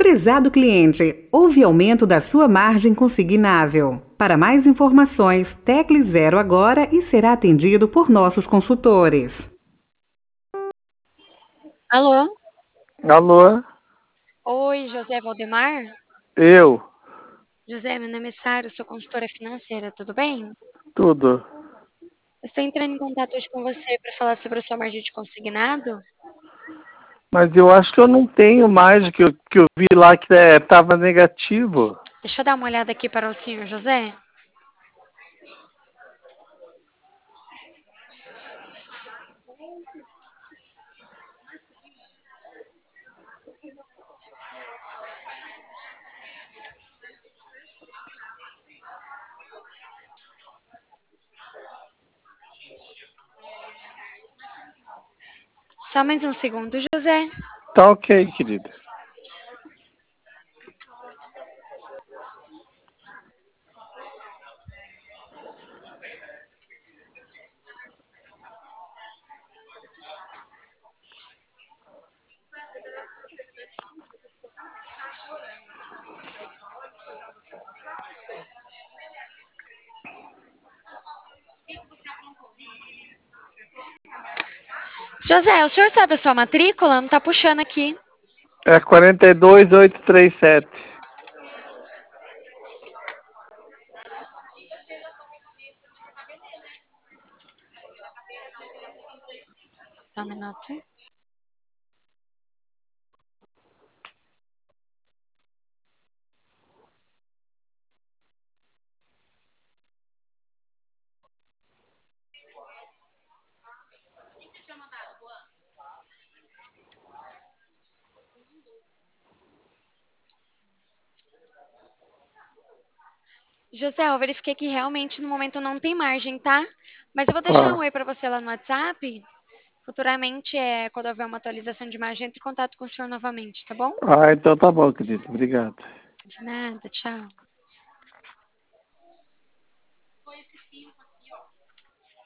Prezado cliente, houve aumento da sua margem consignável. Para mais informações, tecle 0 agora e será atendido por nossos consultores. Alô? Alô? Oi, José Valdemar? Eu? José, meu nome é Sara, sou consultora financeira, tudo bem? Tudo. Eu estou entrando em contato hoje com você para falar sobre a sua margem de consignado. Mas eu acho que eu não tenho mais, que eu vi lá que estava negativo. Deixa eu dar uma olhada aqui para o senhor José. Só mais um segundo, José. Tá ok, querido. José, o senhor sabe a sua matrícula? Não tá puxando aqui. É 42837. Só um minuto. José, eu verifiquei que realmente no momento não tem margem, tá? Mas eu vou deixar um Ah, oi para você lá no WhatsApp. Futuramente, quando houver uma atualização de margem, entre em contato com o senhor novamente, tá bom? então tá bom, querido. Obrigado. De nada, tchau.